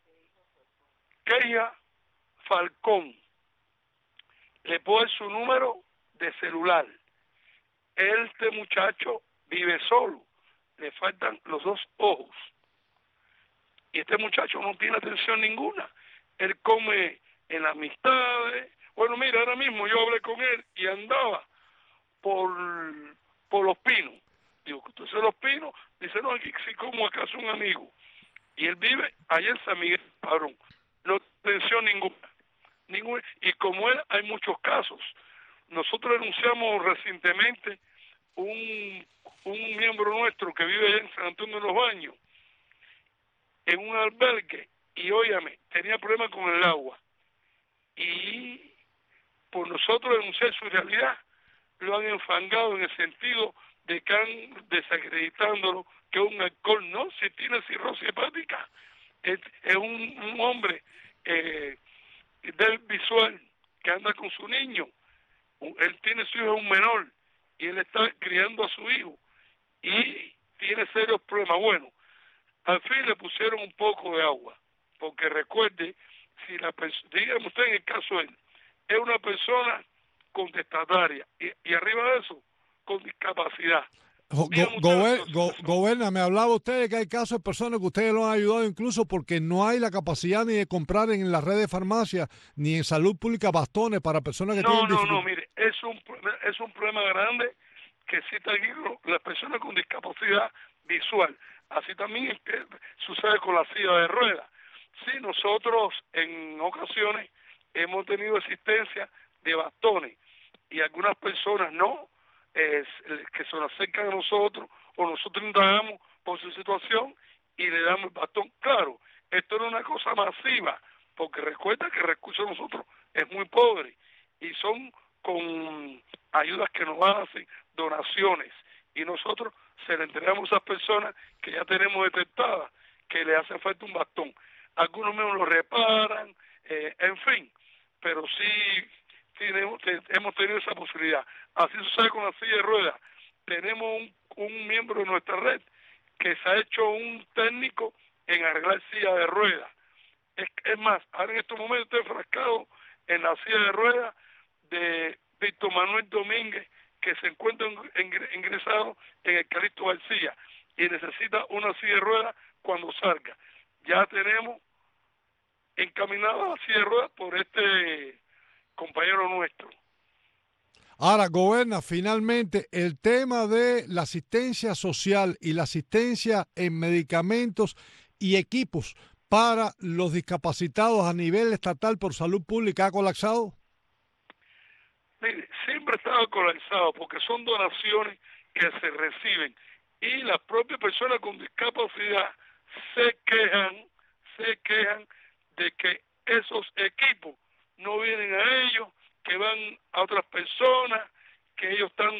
Queya Falcón. Le puedo dar su número de celular. Este muchacho vive solo, le faltan los 2 ojos. Y este muchacho no tiene atención ninguna. Él come en las amistades. Bueno, mira, ahora mismo yo hablé con él y andaba por Los Pinos. Digo, entonces Los Pinos, dice, no, aquí sí como acaso un amigo. Y él vive allá en San Miguel Padrón. No tiene atención ninguna. Y como él, hay muchos casos. Nosotros denunciamos recientemente un miembro nuestro que vive allá en San Antonio de los Baños, en un albergue, y óyame, tenía problemas con el agua. Y por nosotros denunciar su realidad, lo han enfangado en el sentido de que han desacreditándolo, que un alcohol no, si tiene cirrosis hepática, es un hombre del visual que anda con su niño. Él tiene su hijo, un menor, y él está criando a su hijo y tiene serios problemas. Bueno, al fin le pusieron un poco de agua, porque recuerde, si la persona, dígame usted en el caso de él, es una persona contestataria y arriba de eso, con discapacidad. Goberna, me hablaba usted de que hay casos de personas que ustedes lo han ayudado incluso porque no hay la capacidad ni de comprar en las redes de farmacia ni en salud pública bastones para personas que tienen dificultades. No, mire, es un problema grande que existe aquí las personas con discapacidad visual. Así también sucede con la silla de ruedas. Sí, nosotros en ocasiones hemos tenido asistencia de bastones y algunas personas no, que se nos acercan a nosotros o nosotros indagamos por su situación y le damos el bastón. Claro, esto no es una cosa masiva, porque recuerda que el recurso de nosotros es muy pobre y son con ayudas que nos hacen, donaciones, y nosotros se le entregamos a esas personas que ya tenemos detectadas que le hace falta un bastón. Algunos mismos lo reparan, en fin, pero sí hemos tenido esa posibilidad. Así sucede con la silla de ruedas. Tenemos un miembro de nuestra red que se ha hecho un técnico en arreglar silla de ruedas. Es más, ahora en estos momentos estoy enfrascado en la silla de ruedas de Víctor Manuel Domínguez, que se encuentra ingresado en el Calixto García y necesita una silla de ruedas cuando salga. Ya tenemos encaminada la silla de ruedas por este compañero nuestro. Ahora, Goberna, finalmente, el tema de la asistencia social y la asistencia en medicamentos y equipos para los discapacitados a nivel estatal por salud pública ha colapsado. Mire, siempre ha estado colapsado porque son donaciones que se reciben y las propias personas con discapacidad se quejan de que esos equipos no vienen a ellos, que van a otras personas, que ellos están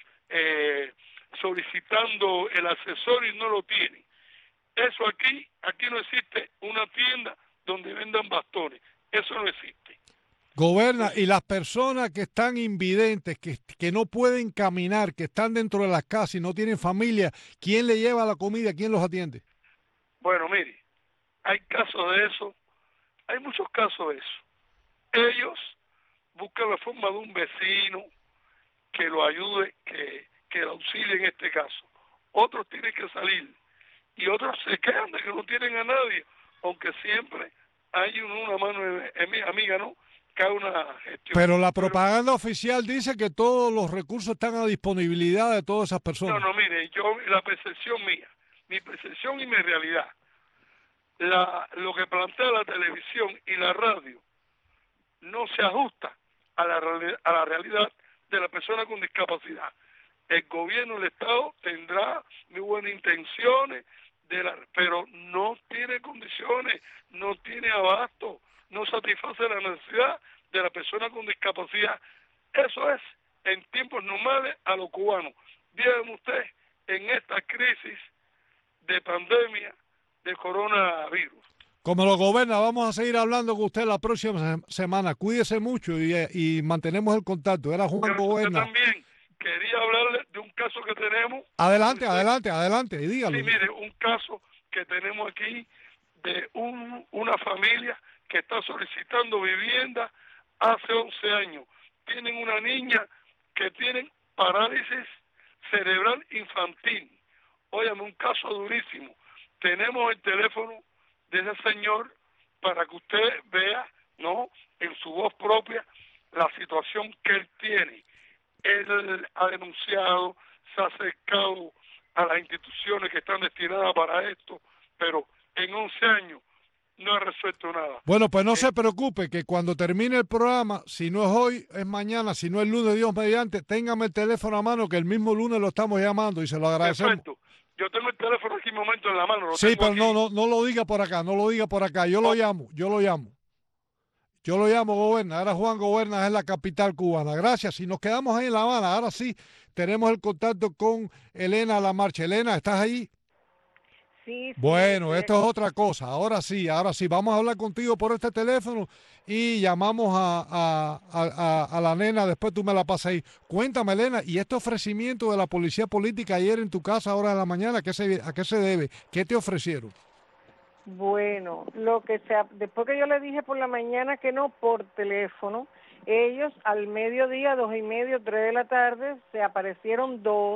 solicitando el asesor y no lo tienen. Eso aquí no existe una tienda donde vendan bastones, eso no existe. Goberna, y las personas que están invidentes, que no pueden caminar, que están dentro de las casas y no tienen familia, ¿quién le lleva la comida? ¿Quién los atiende? Bueno, mire, hay casos de eso, hay muchos casos de eso. Ellos buscan la forma de un vecino que lo ayude, que lo auxilie en este caso. Otros tienen que salir y otros se quedan de que no tienen a nadie, aunque siempre hay una mano amiga, ¿no?, que haga una gestión. Pero la propaganda oficial dice que todos los recursos están a disponibilidad de todas esas personas. No, mire, la percepción mía, mi percepción y mi realidad, lo que plantea la televisión y la radio no se ajusta a la realidad de la persona con discapacidad. El gobierno, el Estado tendrá muy buenas intenciones, pero no tiene condiciones, no tiene abasto, no satisface la necesidad de la persona con discapacidad. Eso es, en tiempos normales, a los cubanos. Dígame usted, en esta crisis de pandemia de coronavirus. Como lo Goberna, vamos a seguir hablando con usted la próxima semana. Cuídese mucho y mantenemos el contacto. Era Juan Goberna. Yo también quería hablarle de un caso que tenemos. Adelante, y dígalo. Sí, mire, un caso que tenemos aquí de una familia que está solicitando vivienda hace 11 años. Tienen una niña que tiene parálisis cerebral infantil. Óyame, un caso durísimo. Tenemos el teléfono de ese señor para que usted vea, ¿no?, en su voz propia la situación que él tiene. Él ha denunciado, se ha acercado a las instituciones que están destinadas para esto, pero en 11 años no ha resuelto nada. Bueno, pues no se preocupe, que cuando termine el programa, si no es hoy, es mañana, si no es lunes, Dios mediante, téngame el teléfono a mano, que el mismo lunes lo estamos llamando y se lo agradecemos. Perfecto. Yo tengo el teléfono aquí un momento en la mano. Sí, pero no lo diga por acá, yo lo llamo. Yo lo llamo, Goberna. Ahora Juan Goberna es la capital cubana. Gracias. Si nos quedamos ahí en La Habana, ahora sí tenemos el contacto con Elena Lamarche. Elena, ¿estás ahí? Sí. Bueno, esto es otra cosa. Ahora sí. Vamos a hablar contigo por este teléfono y llamamos a la nena. Después tú me la pasas ahí. Cuéntame, Elena, ¿y este ofrecimiento de la policía política ayer en tu casa, ahora de la mañana, a qué se debe? ¿Qué te ofrecieron? Bueno, después que yo le dije por la mañana que no, por teléfono, ellos al mediodía, 2:30, 3 de la tarde, se aparecieron 2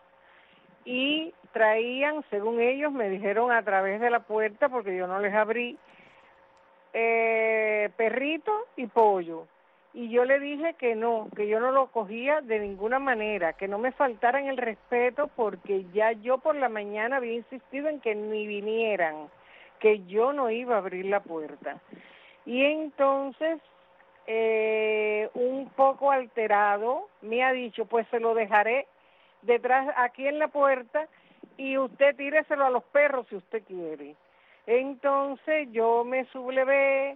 y traían, según ellos, me dijeron a través de la puerta, porque yo no les abrí, perrito y pollo. Y yo le dije que no, que yo no lo cogía de ninguna manera, que no me faltaran el respeto, porque ya yo por la mañana había insistido en que ni vinieran, que yo no iba a abrir la puerta. Y entonces, un poco alterado, me ha dicho, pues se lo dejaré detrás, aquí en la puerta, y usted tíreselo a los perros si usted quiere. Entonces yo me sublevé,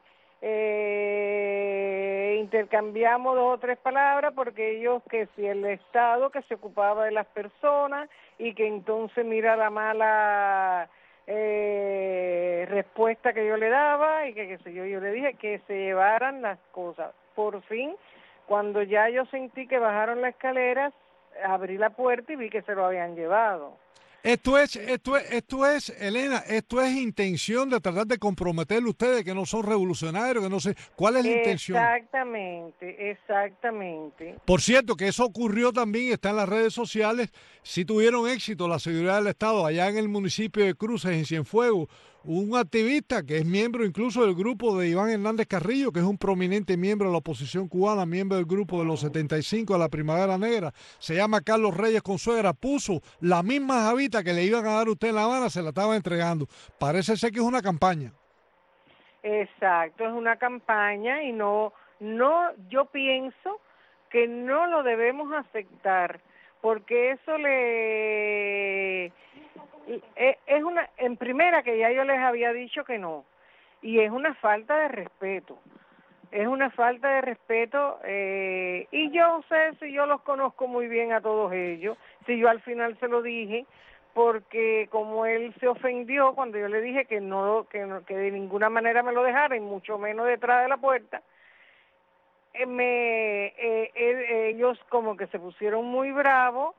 intercambiamos 2 o 3 palabras, porque ellos, que si el Estado que se ocupaba de las personas, y que entonces mira la mala respuesta que yo le daba, y que qué sé yo le dije que se llevaran las cosas. Por fin, cuando ya yo sentí que bajaron las escaleras, abrí la puerta y vi que se lo habían llevado. Esto es, Elena, esto es intención de tratar de comprometerle a ustedes, que no son revolucionarios, que no sé, ¿cuál es la intención? Exactamente. Por cierto, que eso ocurrió también, está en las redes sociales, sí tuvieron éxito la seguridad del Estado, allá en el municipio de Cruces, en Cienfuegos, un activista que es miembro incluso del grupo de Iván Hernández Carrillo, que es un prominente miembro de la oposición cubana, miembro del grupo de los 75 de la Primavera Negra, se llama Carlos Reyes Consuegra, puso la misma javita que le iban a dar a usted en La Habana, se la estaba entregando. Parece ser que es una campaña. Exacto, es una campaña y no, yo pienso que no lo debemos aceptar, porque eso es en primera, que ya yo les había dicho que no, y es una falta de respeto, Es una falta de respeto y yo sé si yo los conozco muy bien a todos ellos, si yo al final se lo dije, porque como él se ofendió cuando yo le dije que de ninguna manera me lo dejara y mucho menos detrás de la puerta, ellos como que se pusieron muy bravos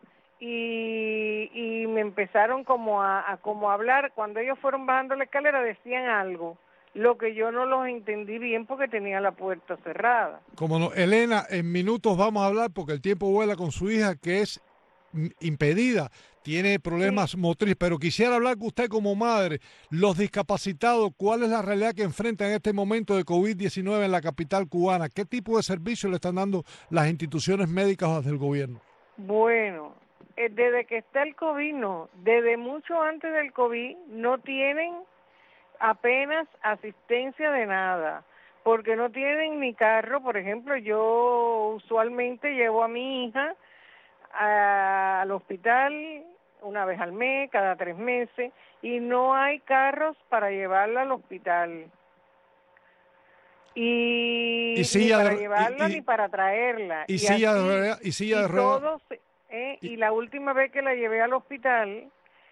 y me empezaron como a hablar. Cuando ellos fueron bajando la escalera decían algo, lo que yo no los entendí bien porque tenía la puerta cerrada. Como no, Elena, en minutos vamos a hablar porque el tiempo vuela con su hija que es impedida, tiene problemas motrices, pero quisiera hablar con usted como madre, los discapacitados, ¿cuál es la realidad que enfrentan en este momento de COVID-19 en la capital cubana? ¿Qué tipo de servicios le están dando las instituciones médicas del gobierno? Bueno, desde que está el COVID, no, desde mucho antes del COVID no tienen apenas asistencia de nada, porque no tienen ni carro. Por ejemplo, yo usualmente llevo a mi hija al hospital una vez al mes, cada 3 meses, y no hay carros para llevarla al hospital. Ni para llevarla ni para traerla. Y silla de ruedas. Y la última vez que la llevé al hospital,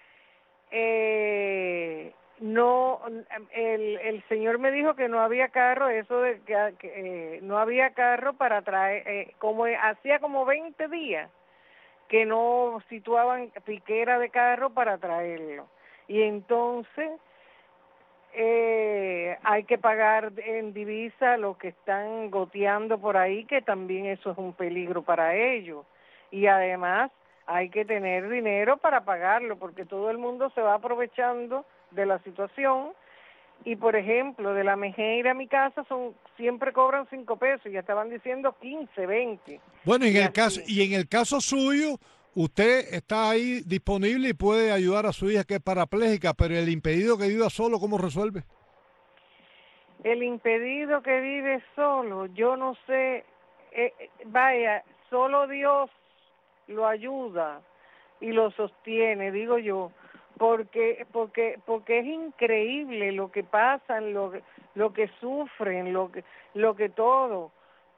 no, el señor me dijo que no había carro, eso de que no había carro para traer, como hacía como 20 días que no situaban piquera de carro para traerlo. Y entonces hay que pagar en divisa los que están goteando por ahí, que también eso es un peligro para ellos. Y además hay que tener dinero para pagarlo, porque todo el mundo se va aprovechando de la situación. Y por ejemplo, de la Mejeira a mi casa siempre cobran 5 pesos, ya estaban diciendo 15, 20. Bueno, en el caso suyo, usted está ahí disponible y puede ayudar a su hija que es parapléjica, pero el impedido que viva solo, ¿cómo resuelve? El impedido que vive solo, yo no sé, vaya, solo Dios lo ayuda y lo sostiene, digo yo. Porque es increíble lo que pasan, lo que sufren, lo que todo.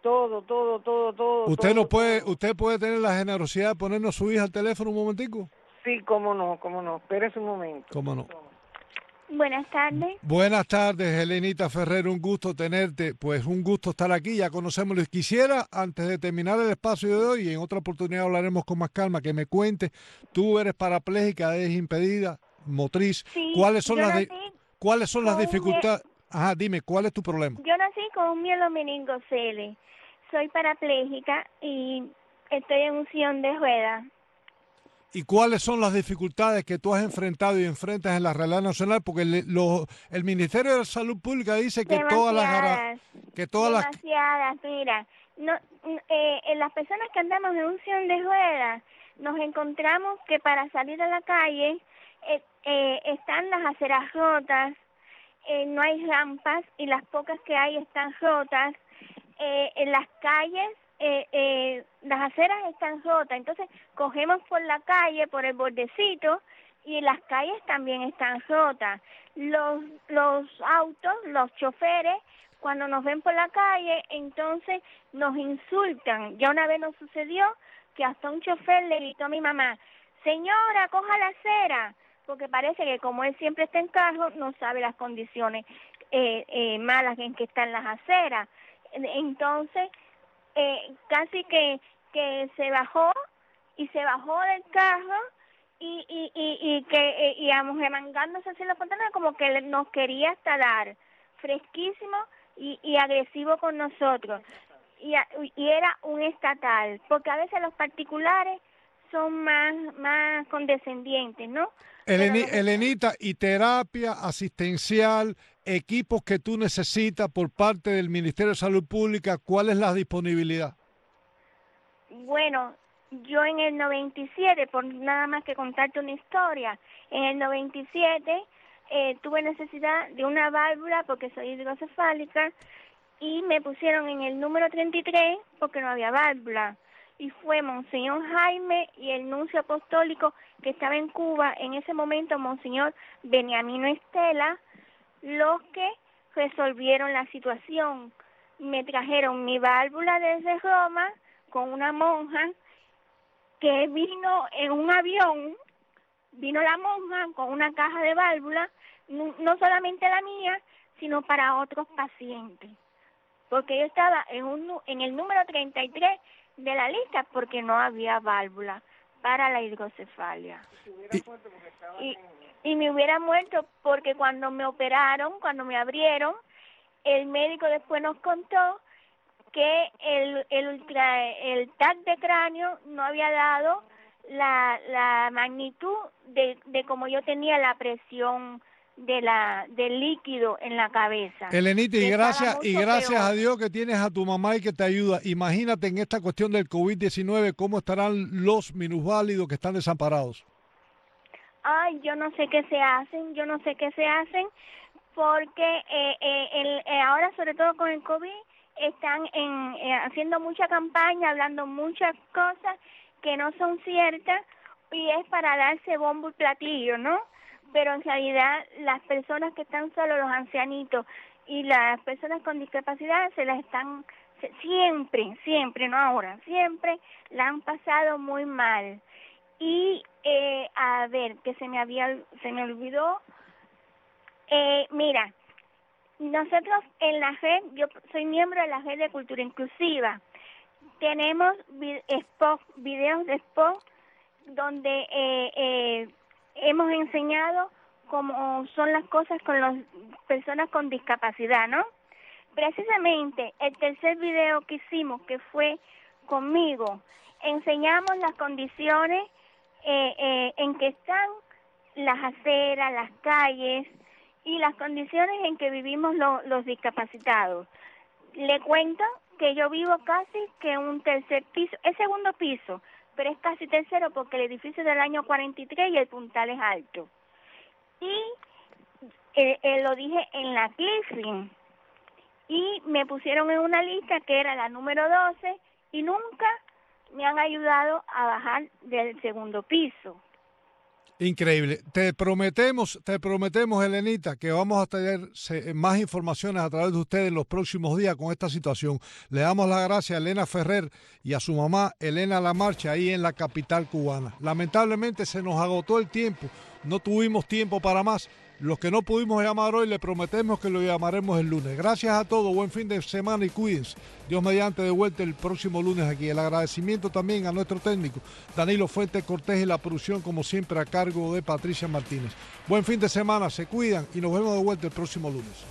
¿Usted puede tener la generosidad de ponernos a su hija al teléfono un momentico? Sí, cómo no, espérese un momento. Cómo no. Buenas tardes. Buenas tardes, Elenita Ferrer, un gusto tenerte, pues un gusto estar aquí, ya conocemos. Quisiera, antes de terminar el espacio de hoy, y en otra oportunidad hablaremos con más calma, que me cuentes, tú eres parapléjica, eres impedida, motriz, sí, ¿cuáles son las dificultades? Ajá, dime, ¿cuál es tu problema? Yo nací con un mielomeningocele, soy parapléjica y estoy en un sillón de ruedas. ¿Y cuáles son las dificultades que tú has enfrentado y enfrentas en la realidad nacional? Porque el Ministerio de Salud Pública dice que demasiadas, mira, las personas que andamos en un sillón de ruedas nos encontramos que para salir a la calle están las aceras rotas, no hay rampas y las pocas que hay están rotas, en las calles las aceras están rotas, entonces cogemos por la calle, por el bordecito, y las calles también están rotas. Los autos, los choferes, cuando nos ven por la calle, entonces nos insultan. Ya una vez nos sucedió que hasta un chofer le gritó a mi mamá, señora, coja la acera, porque parece que como él siempre está en carro, no sabe las condiciones malas en que están las aceras. Entonces, casi que se bajó del carro y remangándose así los pantalones como que nos quería talar, fresquísimo y agresivo con nosotros, y era un estatal, porque a veces los particulares son más condescendientes, ¿no? Elenita, y terapia asistencial, equipos que tú necesitas por parte del Ministerio de Salud Pública, ¿cuál es la disponibilidad? Bueno, yo en el 97, por nada más que contarte una historia, en el 97 tuve necesidad de una válvula porque soy hidrocefálica y me pusieron en el número 33 porque no había válvula. Y fue Monseñor Jaime y el nuncio apostólico que estaba en Cuba, en ese momento Monseñor Beniamino Estela, los que resolvieron la situación. me trajeron mi válvula desde Roma con una monja que vino en un avión, vino la monja con una caja de válvulas, no solamente la mía, sino para otros pacientes, porque yo estaba en el número 33 de la lista porque no había válvula para la hidrocefalia. Y me hubiera muerto porque cuando me operaron, cuando me abrieron, el médico después nos contó que el TAC de cráneo no había dado la magnitud de como yo tenía la presión del líquido en la cabeza. Elenita, y gracias a Dios que tienes a tu mamá y que te ayuda. Imagínate en esta cuestión del COVID-19 cómo estarán los minusválidos que están desamparados. Ay, yo no sé qué se hacen, porque ahora sobre todo con el COVID están haciendo mucha campaña, hablando muchas cosas que no son ciertas y es para darse bombo y platillo, ¿no? Pero en realidad las personas que están solos, los ancianitos y las personas con discapacidad siempre, no ahora, siempre la han pasado muy mal. Y a ver, que se me olvidó, mira, nosotros en la red, yo soy miembro de la red de cultura inclusiva, tenemos videos de spot donde hemos enseñado cómo son las cosas con las personas con discapacidad, ¿no? Precisamente el tercer video que hicimos, que fue conmigo, enseñamos las condiciones en que están las aceras, las calles y las condiciones en que vivimos los discapacitados. Le cuento que yo vivo casi que un tercer piso, es segundo piso, pero es casi tercero porque el edificio es del año 43 y el puntal es alto. Y lo dije en la Cliffling y me pusieron en una lista que era la número 12 y nunca me han ayudado a bajar del segundo piso. Increíble. Te prometemos, Elenita, que vamos a tener más informaciones a través de ustedes en los próximos días con esta situación. Le damos las gracias a Elena Ferrer y a su mamá, Elena Lamarche, ahí en la capital cubana. Lamentablemente se nos agotó el tiempo, no tuvimos tiempo para más. Los que no pudimos llamar hoy, le prometemos que lo llamaremos el lunes. Gracias a todos, buen fin de semana y cuídense. Dios mediante, de vuelta el próximo lunes aquí. El agradecimiento también a nuestro técnico, Danilo Fuentes Cortés, y la producción, como siempre, a cargo de Patricia Martínez. Buen fin de semana, se cuidan y nos vemos de vuelta el próximo lunes.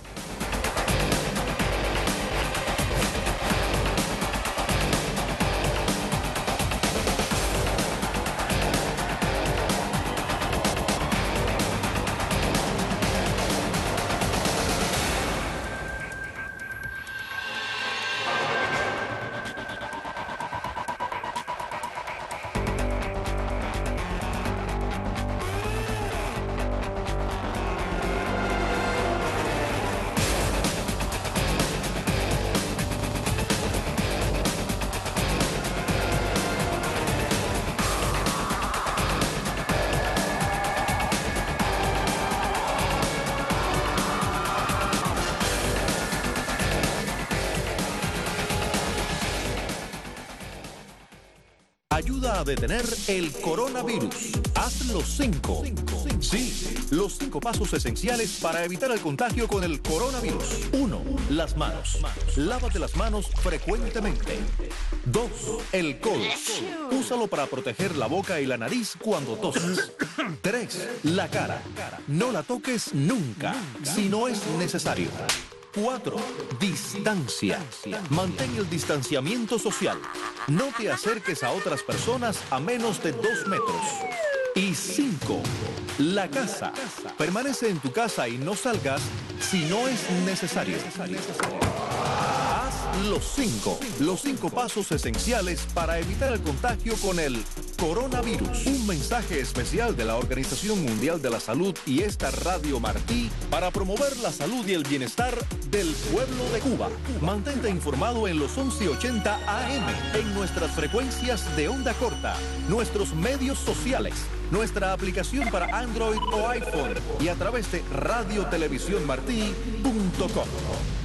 Ayuda a detener el coronavirus. Haz los 5. Sí, los 5 pasos esenciales para evitar el contagio con el coronavirus. 1. Las manos. Lávate las manos frecuentemente. 2. El codo. Úsalo para proteger la boca y la nariz cuando toses. 3. La cara. No la toques nunca, si no es necesario. 4. Distancia. Mantén el distanciamiento social. No te acerques a otras personas a menos de 2 metros. Y 5. La casa. Permanece en tu casa y no salgas si no es necesario. Haz los 5. Los 5 pasos esenciales para evitar el contagio con el coronavirus. Un mensaje especial de la Organización Mundial de la Salud y esta Radio Martí para promover la salud y el bienestar del pueblo de Cuba. Mantente informado en los 1180 AM, en nuestras frecuencias de onda corta, nuestros medios sociales, nuestra aplicación para Android o iPhone y a través de radiotelevisiónmartí.com.